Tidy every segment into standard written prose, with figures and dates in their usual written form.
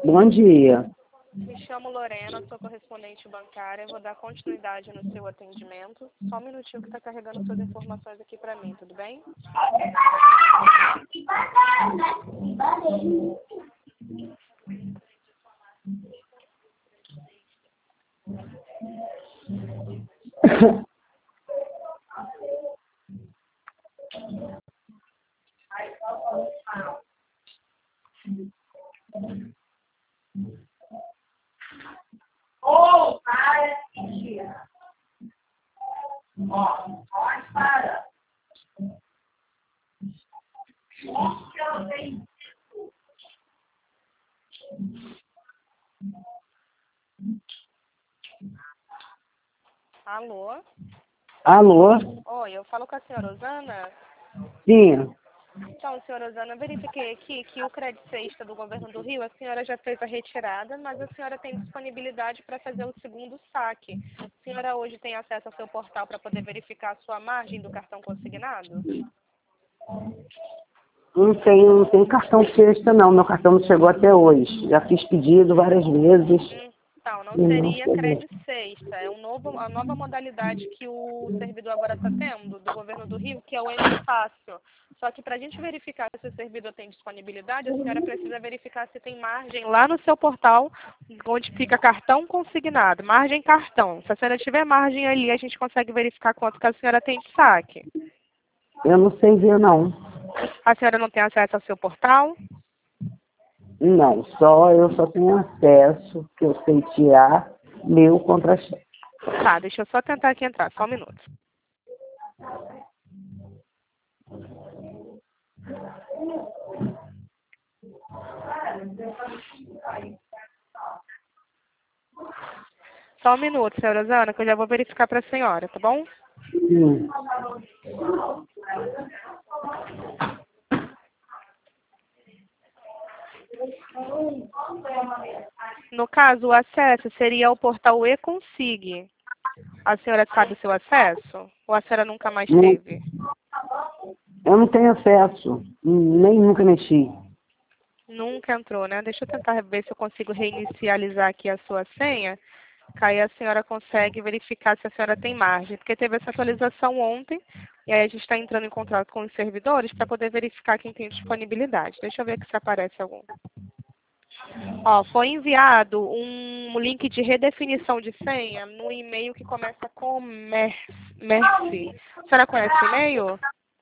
Bom dia. Me chamo Lorena, sou correspondente bancária. Vou dar continuidade no seu atendimento. Só um minutinho que está carregando suas informações aqui para mim, tudo bem? Ô, para, mentira. Ó, pode para. Eu tenho. Alô? Alô? Oi, eu falo com a senhora Osana? Sim. Então, senhora Osana, eu verifiquei aqui que o crédito sexta do governo do Rio, a senhora já fez a retirada, mas a senhora tem disponibilidade para fazer o segundo saque. A senhora hoje tem acesso ao seu portal para poder verificar a sua margem do cartão consignado? Não tem cartão sexta, não. Meu cartão não chegou até hoje. Já fiz pedido várias vezes. Então, não E não seria chegou. crédito sexta. É a nova modalidade que o servidor agora está tendo, do governo do Rio, que é o M Fácil. Só que para a gente verificar se o servidor tem disponibilidade, a senhora precisa verificar se tem margem lá no seu portal, onde fica cartão consignado, margem cartão. Se a senhora tiver margem ali, a gente consegue verificar quanto que a senhora tem de saque. Eu não sei ver, não. A senhora não tem acesso ao seu portal? Não, eu só tenho acesso, que eu sei tirar meu contra-cheque. Tá, deixa eu só tentar aqui entrar, só um minuto. Só um minuto, senhora Zana, que eu já vou verificar para a senhora, tá bom? Sim. No caso, o acesso seria ao portal e-consig. A senhora sabe o seu acesso? Ou a senhora nunca mais Não- teve? Eu não tenho acesso. Nem nunca mexi. Nunca entrou, né? Deixa eu tentar ver se eu consigo reinicializar aqui a sua senha. Que aí a senhora consegue verificar se a senhora tem margem. Porque teve essa atualização ontem. E aí a gente está entrando em contato com os servidores para poder verificar quem tem disponibilidade. Deixa eu ver aqui se aparece algum. Ó, foi enviado um link de redefinição de senha no e-mail que começa com Mercy. A senhora conhece o e-mail?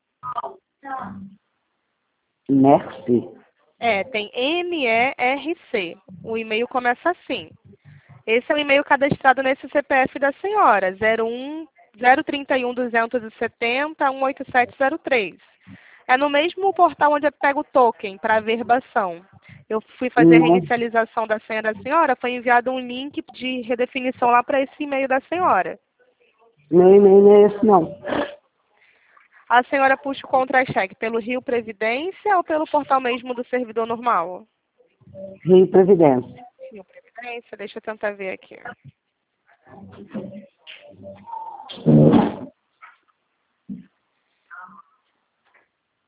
Mercy? É, tem MERC. O e-mail começa assim. Esse é o e-mail cadastrado nesse CPF da senhora, 031 270 18703. É no mesmo portal onde eu pego o token para averbação. Eu fui fazer a Não, reinicialização da senha da senhora, foi enviado um link de redefinição lá para esse e-mail da senhora. meu e-mail não é esse, não. A senhora puxa o contra-cheque pelo Rio Previdência ou pelo portal mesmo do servidor normal? Rio Previdência. Rio Previdência, deixa eu tentar ver aqui.